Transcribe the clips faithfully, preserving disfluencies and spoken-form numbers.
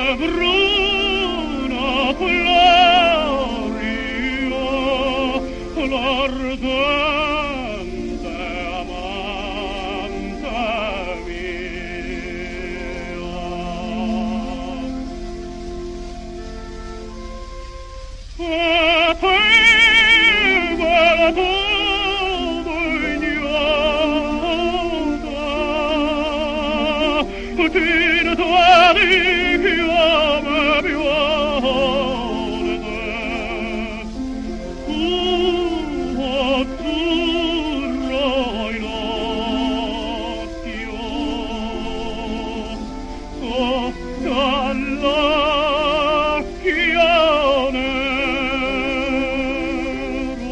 bruna Florio, l'ardente amante mia. E te, bella todo ignota, tin tuari fiamme violete, tu azzurro in occhio, sotto all'occhio nero.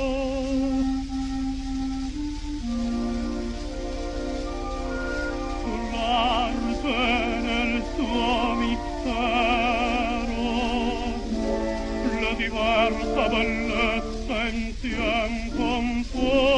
Sull'arte nel suo mistero, la diversa bellezza insieme con